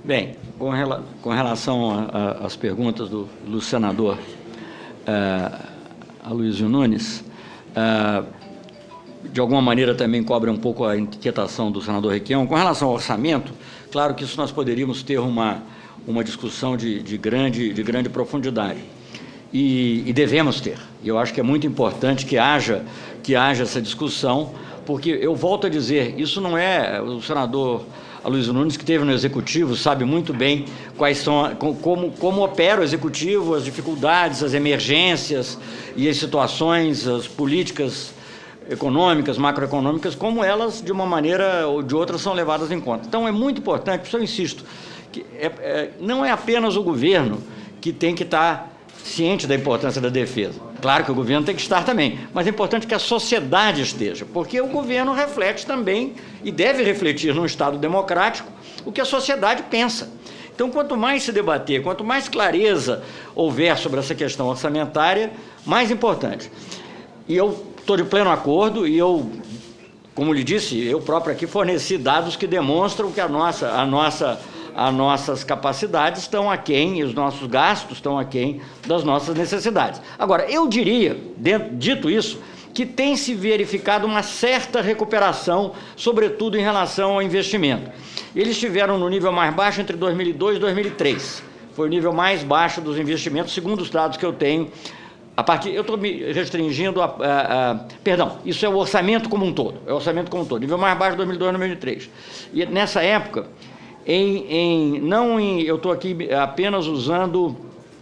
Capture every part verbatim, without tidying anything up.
Bem, com, rela com relação às perguntas do, do senador uh, Aloysio Nunes, uh, de alguma maneira também cobre um pouco a inquietação do senador Requião. Com relação ao orçamento, claro que isso nós poderíamos ter uma, uma discussão de, de, grande, de grande profundidade. E, e devemos ter. Eu acho que é muito importante que haja, que haja essa discussão, porque eu volto a dizer, isso não é o senador Aloysio Nunes, que esteve no Executivo, sabe muito bem quais são, como, como opera o Executivo, as dificuldades, as emergências e as situações, as políticas econômicas, macroeconômicas, como elas, de uma maneira ou de outra, são levadas em conta. Então, é muito importante, por isso eu insisto, que é, é, não é apenas o governo que tem que estar ciente da importância da defesa. Claro que o governo tem que estar também, mas é importante que a sociedade esteja, porque o governo reflete também, e deve refletir num Estado democrático, o que a sociedade pensa. Então, quanto mais se debater, quanto mais clareza houver sobre essa questão orçamentária, mais importante. E eu estou de pleno acordo, e eu, como lhe disse, eu próprio aqui forneci dados que demonstram que a nossa, a nossa, as nossas capacidades estão aquém, e os nossos gastos estão aquém das nossas necessidades. Agora, eu diria, dentro, dito isso, que tem se verificado uma certa recuperação, sobretudo em relação ao investimento. Eles estiveram no nível mais baixo entre dois mil e dois e dois mil e três. Foi o nível mais baixo dos investimentos, segundo os dados que eu tenho. A partir, eu estou me restringindo a, a, a... Perdão, isso é o orçamento como um todo. É o orçamento como um todo. Nível mais baixo de dois mil e dois e dois mil e três. E nessa época, em, em, não em, eu estou aqui apenas usando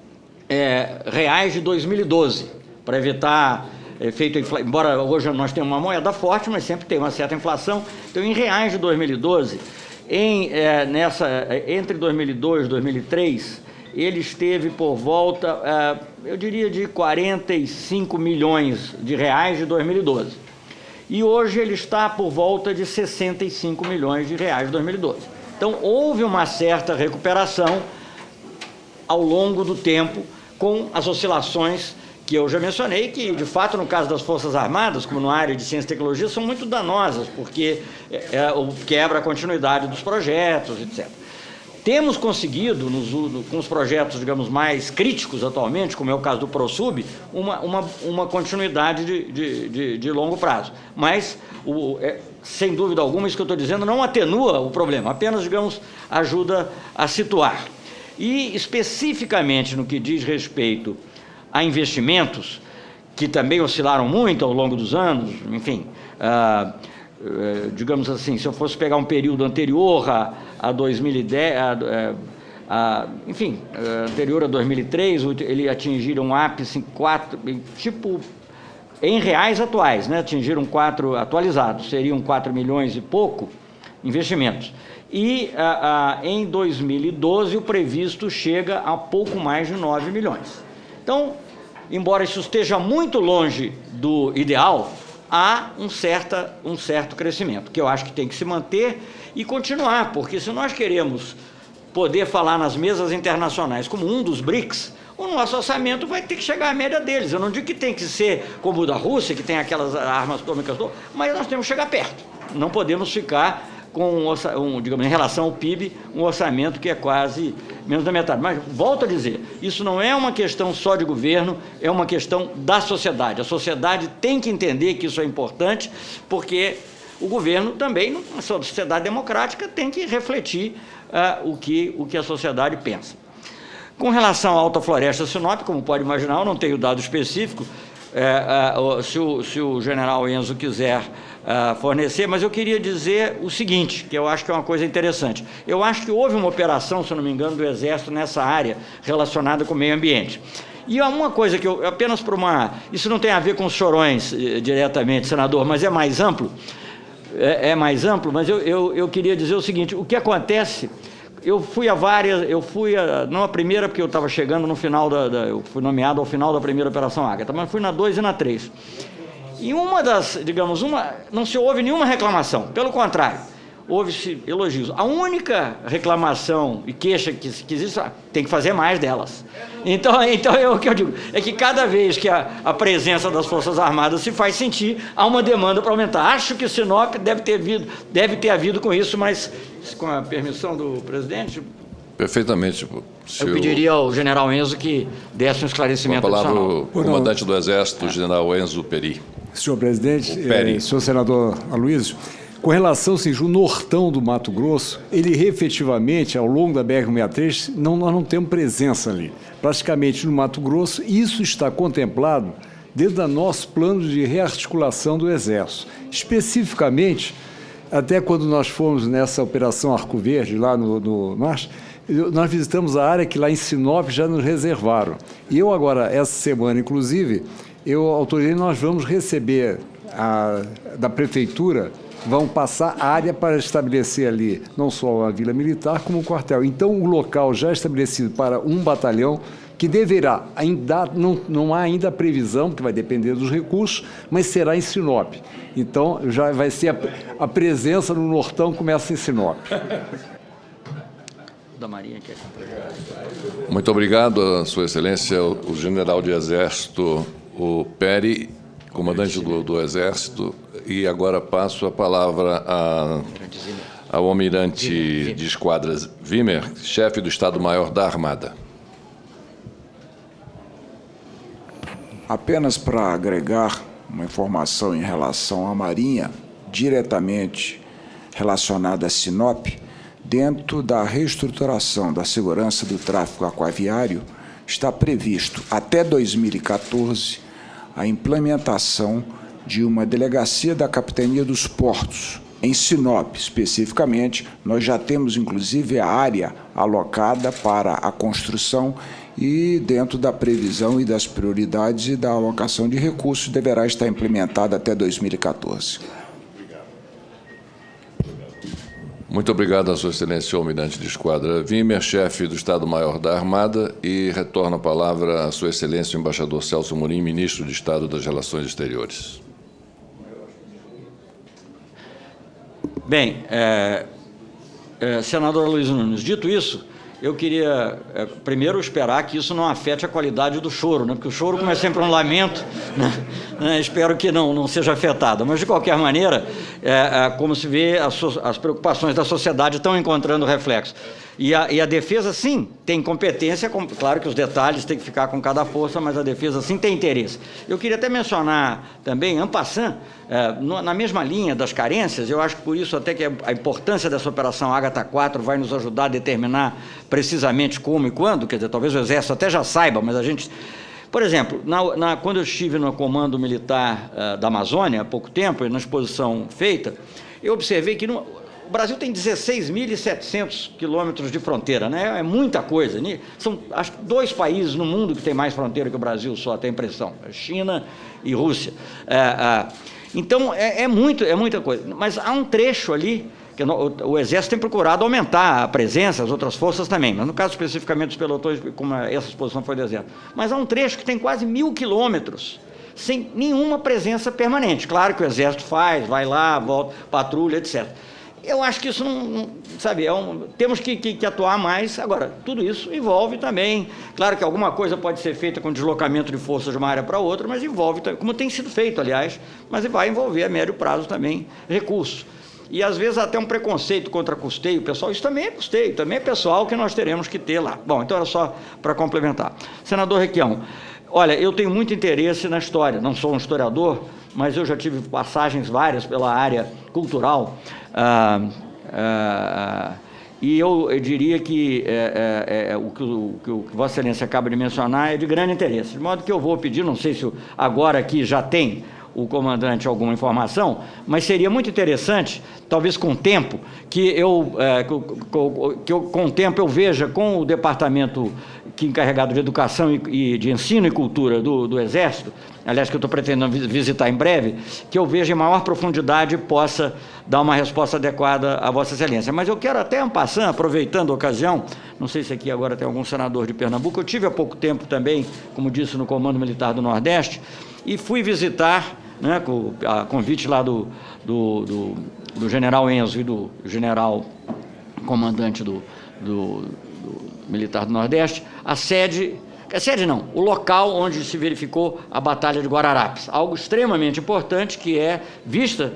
é, reais de dois mil e doze, para evitar efeito inflação. Embora hoje nós tenhamos uma moeda forte, mas sempre tem uma certa inflação. Então, em reais de dois mil e doze, em, é, nessa, entre dois mil e dois e dois mil e três, ele esteve por volta, é, eu diria, de quarenta e cinco milhões de reais de dois mil e doze. E hoje ele está por volta de sessenta e cinco milhões de reais de dois mil e doze. Então, houve uma certa recuperação ao longo do tempo, com as oscilações que eu já mencionei, que, de fato, no caso das Forças Armadas, como na área de ciência e tecnologia, são muito danosas, porque é, é, quebra a continuidade dos projetos, etcétera. Temos conseguido, nos, com os projetos, digamos, mais críticos atualmente, como é o caso do ProSub, uma, uma, uma continuidade de, de, de, de longo prazo. Mas, o, é, sem dúvida alguma, isso que eu estou dizendo não atenua o problema, apenas, digamos, ajuda a situar. E, especificamente no que diz respeito a investimentos, que também oscilaram muito ao longo dos anos, enfim, ah, digamos assim, se eu fosse pegar um período anterior a, a dois mil e dez, a, a, a, enfim, anterior a dois mil e três, ele atingiram um ápice em quatro, tipo, em reais atuais, né, atingiram quatro, atualizados, seriam quatro milhões e pouco investimentos. E a, a, em dois mil e doze o previsto chega a pouco mais de nove milhões. Então, embora isso esteja muito longe do ideal, há um, certa, um certo crescimento, que eu acho que tem que se manter e continuar, porque se nós queremos poder falar nas mesas internacionais como um dos BRICS, o nosso orçamento vai ter que chegar à média deles. Eu não digo que tem que ser como o da Rússia, que tem aquelas armas atômicas, mas nós temos que chegar perto. Não podemos ficar com, um, um, digamos, em relação ao P I B, um orçamento que é quase menos da metade. Mas, volto a dizer, isso não é uma questão só de governo, é uma questão da sociedade. A sociedade tem que entender que isso é importante, porque o governo também, numa sociedade democrática, tem que refletir uh, o, que, o que a sociedade pensa. Com relação à Alta Floresta Sinop, como pode imaginar, eu não tenho dado específico, é, uh, se, o, se o general Enzo quiser uh, fornecer, mas eu queria dizer o seguinte, que eu acho que é uma coisa interessante. Eu acho que houve uma operação, se eu não me engano, do Exército nessa área relacionada com o meio ambiente. E há uma coisa que eu, apenas por uma... Isso não tem a ver com os chorões eh, diretamente, senador, mas é mais amplo, é, é mais amplo, mas eu, eu, eu queria dizer o seguinte, o que acontece... Eu fui a várias, eu fui, a, não a primeira, porque eu estava chegando no final da, da, eu fui nomeado ao final da primeira Operação Ágata, mas fui na dois e na três. E uma das, digamos, uma, não se houve nenhuma reclamação, pelo contrário, houve-se elogios. A única reclamação e queixa que, que existe, tem que fazer mais delas. Então, então eu, o que eu digo é que cada vez que a, a presença das Forças Armadas se faz sentir, há uma demanda para aumentar. Acho que o Sinop deve ter havido, deve ter havido com isso, mas com a permissão do presidente, Perfeitamente. Eu pediria ao general Enzo que desse um esclarecimento Com a palavra adicional. o comandante do Exército, general Enzo Peri. Senhor presidente, eh, senhor senador Aloysio, com relação ao Siju Nortão do Mato Grosso, ele efetivamente, ao longo da B R cento e sessenta e três, não, nós não temos presença ali. Praticamente no Mato Grosso, isso está contemplado dentro do nosso plano de rearticulação do Exército. Especificamente, até quando nós fomos nessa Operação Arco Verde, lá no, no Norte, nós visitamos a área que lá em Sinop já nos reservaram. E eu agora, essa semana, inclusive, eu autorizei, nós vamos receber a, da Prefeitura, vão passar a área para estabelecer ali não só a Vila Militar, como o quartel. Então, o local já estabelecido para um batalhão, que deverá, ainda, não, não há ainda a previsão, porque vai depender dos recursos, mas será em Sinop. Então, já vai ser a, a presença no Nortão, começa em Sinop. Da Marinha, que é... Muito obrigado, a Sua Excelência, o general de Exército, o Peri, comandante do, do Exército, e agora passo a palavra a, ao almirante de esquadras Wimmer, chefe do Estado-Maior da Armada. Apenas para agregar uma informação em relação à Marinha, diretamente relacionada a Sinop, dentro da reestruturação da segurança do tráfego aquaviário, está previsto até dois mil e quatorze a implementação de uma delegacia da Capitania dos Portos. Em Sinop, especificamente, nós já temos, inclusive, a área alocada para a construção e, dentro da previsão e das prioridades e da alocação de recursos, deverá estar implementada até dois mil e quatorze. Muito obrigado a Sua Excelência, o almirante de esquadra Wimmer, chefe do Estado-Maior da Armada, e retorno a palavra a Sua Excelência, o embaixador Celso Amorim, ministro de Estado das Relações Exteriores. Bem, é, é, senador Aloysio Nunes, dito isso, eu queria, é, primeiro, esperar que isso não afete a qualidade do choro, né? Porque o choro, como é sempre um lamento, né? né? Espero que não, não seja afetado. Mas, de qualquer maneira, é, é, como se vê, as, as preocupações da sociedade estão encontrando reflexo. E a, e a defesa, sim, tem competência, com, claro que os detalhes têm que ficar com cada força, mas a defesa, sim, tem interesse. Eu queria até mencionar também, en passant, é, no, na mesma linha das carências, eu acho que por isso até que a importância dessa operação Ágata quatro vai nos ajudar a determinar precisamente como e quando, quer dizer, talvez o Exército até já saiba, mas a gente... Por exemplo, na, na, quando eu estive no Comando Militar uh, da Amazônia, há pouco tempo, e na exposição feita, eu observei que no, o Brasil tem dezesseis mil e setecentos quilômetros de fronteira, né? É muita coisa. Né? São, acho que, dois países no mundo que tem mais fronteira que o Brasil, só tem impressão, China e Rússia. Uh, uh, então, é, é, muito, é muita coisa. Mas há um trecho ali, que o, o Exército tem procurado aumentar a presença, as outras forças também, mas no caso especificamente dos pelotões, como essa exposição foi do Exército. Mas há um trecho que tem quase mil quilômetros, sem nenhuma presença permanente. Claro que o Exército faz, vai lá, volta, patrulha, etcétera. Eu acho que isso não, não sabe, é um, temos que, que, que atuar mais. Agora, tudo isso envolve também, claro que alguma coisa pode ser feita com deslocamento de forças de uma área para outra, mas envolve, como tem sido feito, aliás, mas vai envolver a médio prazo também recursos. E, às vezes, até um preconceito contra custeio, pessoal, isso também é custeio, também é pessoal que nós teremos que ter lá. Bom, então era só para complementar. Senador Requião, olha, eu tenho muito interesse na história, não sou um historiador, mas eu já tive passagens várias pela área cultural, ah, ah, e eu, eu diria que é, é, é, o, que o, que o que Vossa Excelência acaba de mencionar é de grande interesse, de modo que eu vou pedir, não sei se agora aqui já tem o comandante alguma informação, mas seria muito interessante, talvez com o tempo, que eu, é, que, eu, que eu, com o tempo eu veja com o departamento que é encarregado de educação e, e de ensino e cultura do, do Exército, aliás, que eu estou pretendendo visitar em breve, que eu veja em maior profundidade e possa dar uma resposta adequada a Vossa Excelência. Mas eu quero até, en passant, aproveitando a ocasião, não sei se aqui agora tem algum senador de Pernambuco, eu tive há pouco tempo também, como disse, no Comando Militar do Nordeste, e fui visitar, né, com a convite lá do, do, do, do general Enzo e do general comandante do, do, do Militar do Nordeste, a sede, a sede não, o local onde se verificou a Batalha de Guararapes, algo extremamente importante que é vista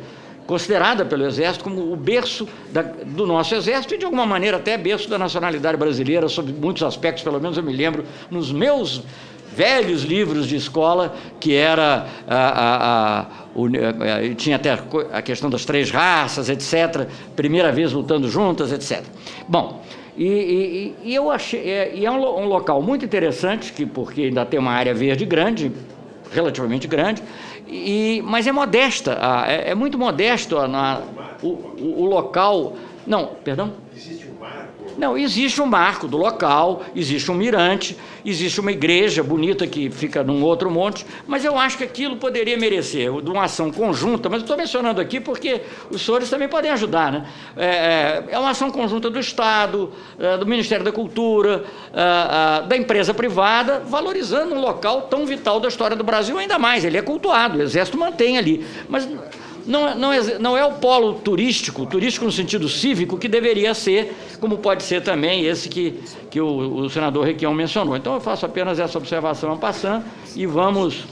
considerada pelo Exército como o berço da, do nosso Exército e, de alguma maneira, até berço da nacionalidade brasileira, sob muitos aspectos, pelo menos eu me lembro, nos meus velhos livros de escola, que era, a, a, a, o, a, tinha até a questão das três raças, etcétera, primeira vez lutando juntas, etcétera. Bom, e, e, e eu achei, é, e é um, um local muito interessante, que, porque ainda tem uma área verde grande, relativamente grande, e, mas é modesta, é, é muito modesto a, na, o, o, o local. Não, perdão? Existe um marco? Não, existe um marco do local, existe um mirante, existe uma igreja bonita que fica num outro monte, mas eu acho que aquilo poderia merecer de uma ação conjunta, mas estou mencionando aqui porque os senhores também podem ajudar, né? É, é uma ação conjunta do Estado, do Ministério da Cultura, da empresa privada, valorizando um local tão vital da história do Brasil, ainda mais, ele é cultuado, o Exército mantém ali, mas Não, não, é, não é o polo turístico, turístico no sentido cívico, que deveria ser, como pode ser também esse que, que o, o senador Requião mencionou. Então, eu faço apenas essa observação a passando e vamos...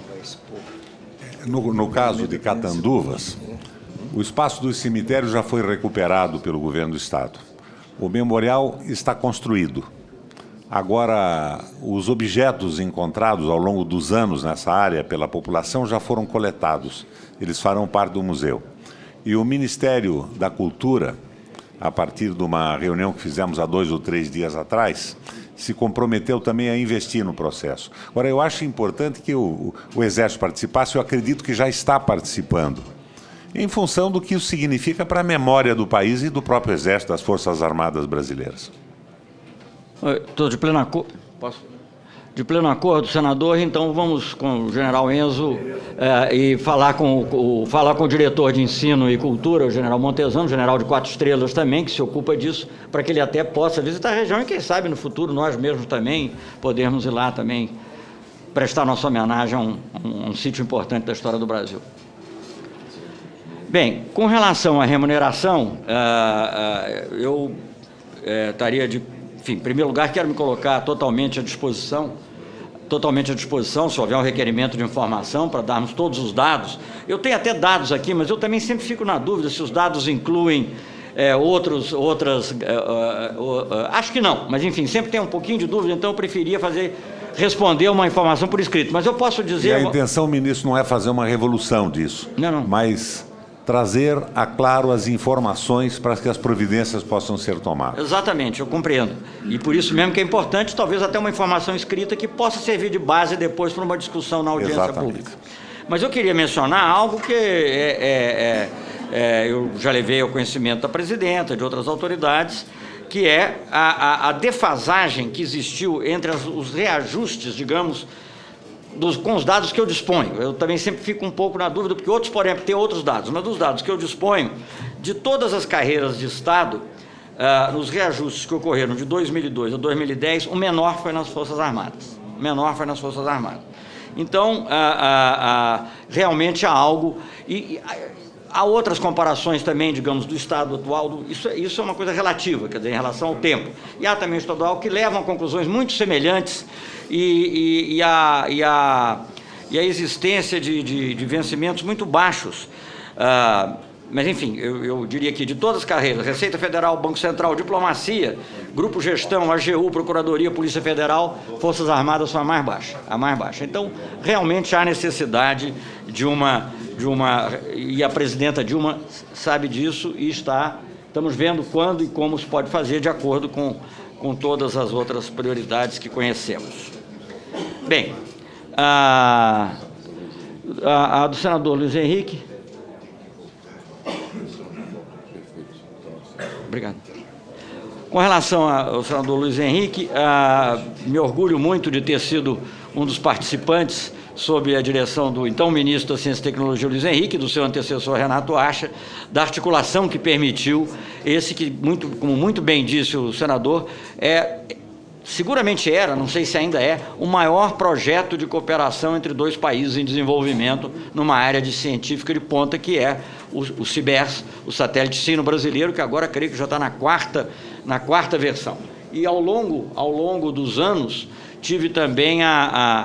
No, no caso de Catanduvas, o espaço dos cemitérios já foi recuperado pelo governo do Estado. O memorial está construído. Agora, os objetos encontrados ao longo dos anos nessa área pela população já foram coletados. Eles farão parte do museu. E o Ministério da Cultura, a partir de uma reunião que fizemos há dois ou três dias atrás, se comprometeu também a investir no processo. Agora, eu acho importante que o, o Exército participasse, eu acredito que já está participando, em função do que isso significa para a memória do país e do próprio Exército, das Forças Armadas brasileiras. Estou de pleno acordo. Posso? De pleno acordo, senador, então vamos com o general Enzo eh, e falar com o, falar com o diretor de Ensino e Cultura, o general Montezano, general de Quatro Estrelas também, que se ocupa disso, para que ele até possa visitar a região e, quem sabe, no futuro, nós mesmos também podermos ir lá também prestar nossa homenagem a um, um, um sítio importante da história do Brasil. Bem, com relação à remuneração, eh, eh, eu eh, estaria de... Enfim, em primeiro lugar, quero me colocar totalmente à disposição, totalmente à disposição, se houver um requerimento de informação para darmos todos os dados. Eu tenho até dados aqui, mas eu também sempre fico na dúvida se os dados incluem é, outros, outras... É, é, é, acho que não, mas enfim, sempre tem um pouquinho de dúvida, então eu preferia fazer, responder uma informação por escrito. Mas eu posso dizer... E a intenção, ministro, não é fazer uma revolução disso, não, não. mas... trazer a claro as informações para que as providências possam ser tomadas. Exatamente, eu compreendo. E por isso mesmo que é importante, talvez até uma informação escrita que possa servir de base depois para uma discussão na audiência Exatamente. pública. Mas eu queria mencionar algo que é, é, é, é, eu já levei ao conhecimento da presidenta, de outras autoridades, que é a, a, a defasagem que existiu entre as, os reajustes, digamos, Dos, com os dados que eu disponho. Eu também sempre fico um pouco na dúvida, porque outros podem ter outros dados, mas dos dados que eu disponho, de todas as carreiras de Estado, ah, nos reajustes que ocorreram de dois mil e dois a dois mil e dez, o menor foi nas Forças Armadas. O menor foi nas Forças Armadas. Então, ah, ah, ah, realmente há algo... E, e, há outras comparações também, digamos, do Estado atual, do, isso, isso é uma coisa relativa, quer dizer, em relação ao tempo. E há também o estadual que levam a conclusões muito semelhantes e, e, e, a, e, a, e a existência de, de, de vencimentos muito baixos. Ah, mas, enfim, eu, eu diria que de todas as carreiras, Receita Federal, Banco Central, Diplomacia, Grupo Gestão, A G U, Procuradoria, Polícia Federal, Forças Armadas são a mais baixa, a mais baixa. Então, realmente há necessidade de uma, de uma... E a presidenta Dilma sabe disso e está... Estamos vendo quando e como se pode fazer de acordo com, com todas as outras prioridades que conhecemos. Bem, a, a, a do senador Luiz Henrique... Obrigado. Com relação ao senador Luiz Henrique, ah, me orgulho muito de ter sido um dos participantes sob a direção do então ministro da Ciência e Tecnologia, Luiz Henrique, do seu antecessor, Renato Acha, da articulação que permitiu esse que, muito, como muito bem disse o senador, é... seguramente era, não sei se ainda é, o maior projeto de cooperação entre dois países em desenvolvimento numa área de científica de ponta, que é o, o CIBERS, o Satélite Sino Brasileiro, que agora creio que já está na quarta, na quarta versão. E ao longo, ao longo dos anos, tive também a, a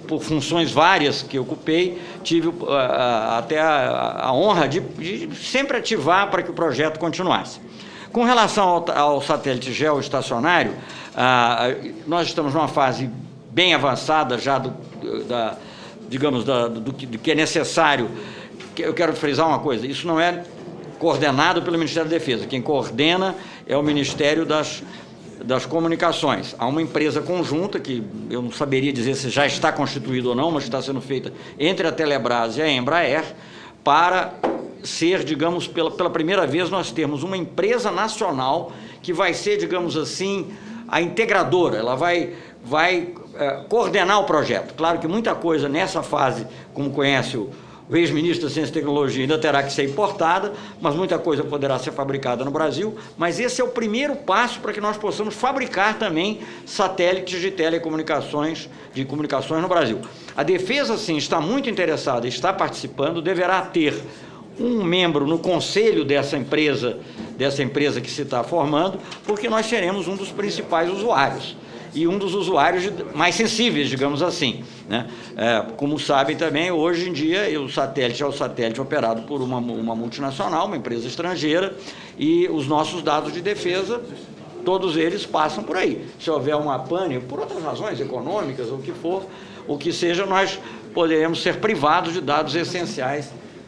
por funções várias que ocupei, tive uh, até a, a honra de, de sempre ativar para que o projeto continuasse. Com relação ao, ao satélite geoestacionário, uh, nós estamos numa fase bem avançada já do, da, digamos, da, do, do que é necessário. Eu quero frisar uma coisa, isso não é coordenado pelo Ministério da Defesa, quem coordena é o Ministério das, das Comunicações. Há uma empresa conjunta, que eu não saberia dizer se já está constituída ou não, mas está sendo feita entre a Telebrás e a Embraer, para ser, digamos, pela, pela primeira vez nós temos uma empresa nacional que vai ser, digamos assim, a integradora, ela vai, vai é, coordenar o projeto. Claro que muita coisa nessa fase, como conhece o O ex-ministro da Ciência e Tecnologia, ainda terá que ser importada, mas muita coisa poderá ser fabricada no Brasil, mas esse é o primeiro passo para que nós possamos fabricar também satélites de telecomunicações, de comunicações no Brasil. A defesa, sim, está muito interessada, está participando, deverá ter um membro no conselho dessa empresa, dessa empresa que se está formando, porque nós seremos um dos principais usuários. E um dos usuários mais sensíveis, digamos assim, né? É, como sabem também, hoje em dia, o satélite é o satélite operado por uma, uma multinacional, uma empresa estrangeira, e os nossos dados de defesa, todos eles passam por aí. Se houver uma pane, por outras razões econômicas, ou o que for, o que seja, nós poderemos ser privados de dados essenciais,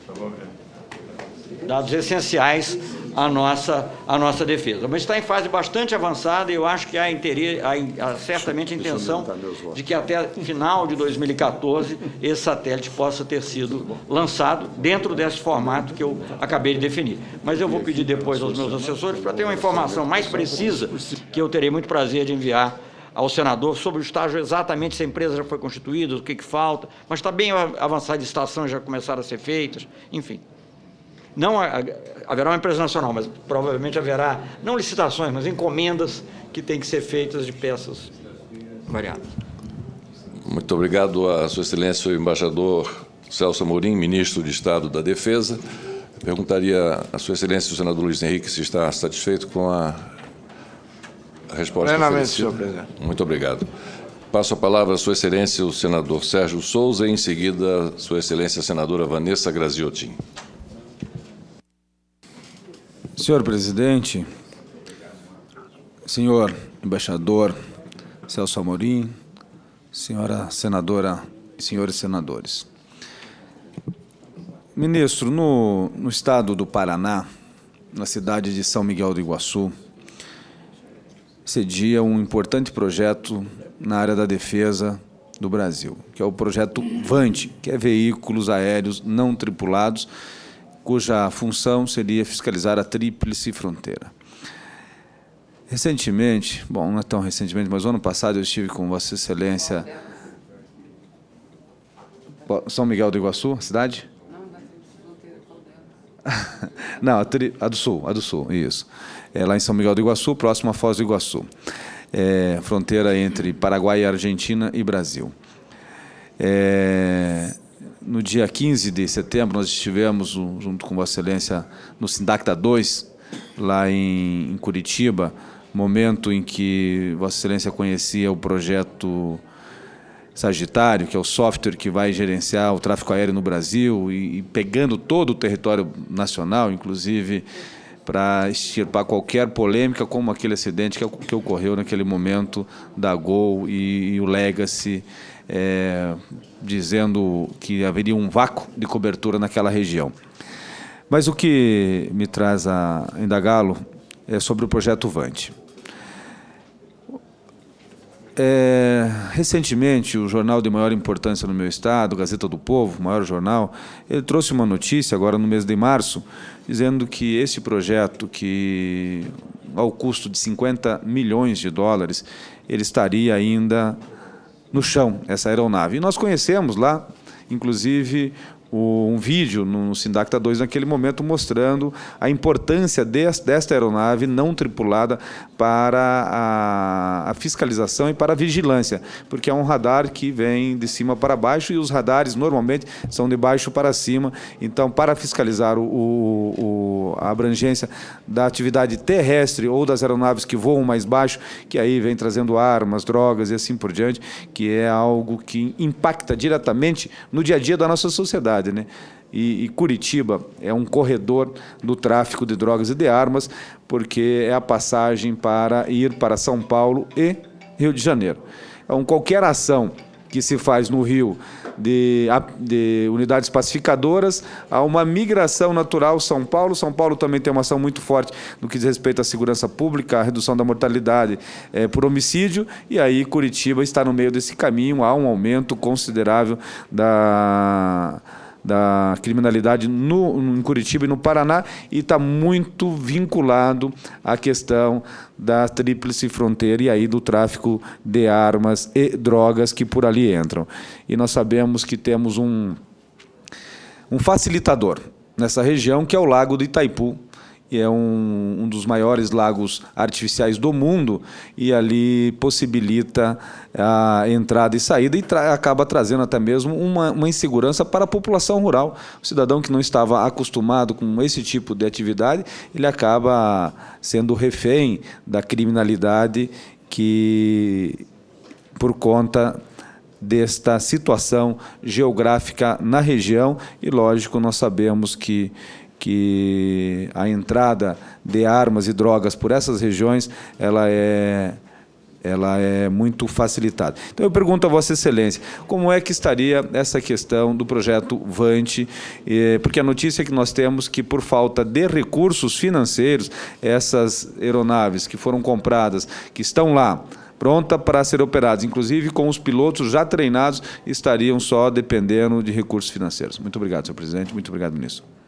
dados essenciais à nossa, à nossa defesa. Mas está em fase bastante avançada e eu acho que há, interesse, há, há certamente a intenção de que até final de dois mil e quatorze esse satélite possa ter sido lançado dentro desse formato que eu acabei de definir. Mas eu vou pedir depois aos meus assessores para ter uma informação mais precisa, que eu terei muito prazer de enviar ao senador sobre o estágio exatamente se a empresa já foi constituída, o que, que falta, mas está bem avançada, estações já começaram a ser feitas, enfim. Não haverá uma empresa nacional, mas provavelmente haverá, não licitações, mas encomendas que têm que ser feitas de peças variadas. Muito obrigado a Sua Excelência, o embaixador Celso Amorim, ministro de Estado da Defesa. Perguntaria a Sua Excelência, o senador Luiz Henrique, se está satisfeito com a resposta. Plenamente, senhor presidente. Muito obrigado. Passo a palavra a Sua Excelência, o senador Sérgio Souza, e em seguida, Sua Excelência, a senadora Vanessa Graziotin. Senhor presidente, senhor embaixador Celso Amorim, senhora senadora e senhores senadores. Ministro, no, no estado do Paraná, na cidade de São Miguel do Iguaçu, cedia um importante projeto na área da defesa do Brasil, que é o projeto VANT, que é Veículos Aéreos Não Tripulados, cuja função seria fiscalizar a tríplice fronteira. Recentemente, bom, não é tão recentemente, mas no ano passado eu estive com Vossa Excelência... São Miguel do Iguaçu, a cidade? Não, a, tri, a do Sul, a do Sul, isso. É lá em São Miguel do Iguaçu, próximo a Foz do Iguaçu. É, fronteira entre Paraguai, Argentina e Brasil. É... No dia quinze de setembro, nós estivemos, junto com Vossa Excelência, no Sindacta dois, lá em, em Curitiba, momento em que Vossa Excelência conhecia o projeto Sagitário, que é o software que vai gerenciar o tráfego aéreo no Brasil, e, e pegando todo o território nacional, inclusive para extirpar qualquer polêmica, como aquele acidente que, que ocorreu naquele momento da Gol e, e o Legacy, É, dizendo que haveria um vácuo de cobertura naquela região. Mas o que me traz a indagá-lo é sobre o projeto VANT. É, recentemente, o jornal de maior importância no meu estado, Gazeta do Povo, o maior jornal, ele trouxe uma notícia agora no mês de março, dizendo que esse projeto, que ao custo de cinquenta milhões de dólares, ele estaria ainda no chão, essa aeronave. E nós conhecemos lá, inclusive, o, um vídeo no Sindacta dois naquele momento mostrando a importância desta aeronave não tripulada para a, a fiscalização e para a vigilância, porque é um radar que vem de cima para baixo e os radares normalmente são de baixo para cima. Então, para fiscalizar o, o, a abrangência da atividade terrestre ou das aeronaves que voam mais baixo, que aí vem trazendo armas, drogas e assim por diante, que é algo que impacta diretamente no dia a dia da nossa sociedade, né? E, e Curitiba é um corredor do tráfico de drogas e de armas, porque é a passagem para ir para São Paulo e Rio de Janeiro. Então, qualquer ação que se faz no Rio de, de unidades pacificadoras, há uma migração natural São Paulo. São Paulo também tem uma ação muito forte no que diz respeito à segurança pública, à redução da mortalidade é, por homicídio, e aí Curitiba está no meio desse caminho. Há um aumento considerável da... da criminalidade no, em Curitiba e no Paraná, e está muito vinculado à questão da tríplice fronteira e aí do tráfico de armas e drogas que por ali entram. E nós sabemos que temos um, um facilitador nessa região, que é o Lago do Itaipu, e é um, um dos maiores lagos artificiais do mundo, e ali possibilita a entrada e saída, e tra acaba trazendo até mesmo uma, uma insegurança para a população rural. O cidadão que não estava acostumado com esse tipo de atividade, ele acaba sendo refém da criminalidade que, por conta desta situação geográfica na região, e lógico, nós sabemos que que a entrada de armas e drogas por essas regiões ela é, ela é muito facilitada. Então, eu pergunto a Vossa Excelência, como é que estaria essa questão do projeto Vante, porque a notícia que nós temos que, por falta de recursos financeiros, essas aeronaves que foram compradas, que estão lá, pronta para ser operadas, inclusive com os pilotos já treinados, estariam só dependendo de recursos financeiros. Muito obrigado, senhor presidente. Muito obrigado, ministro.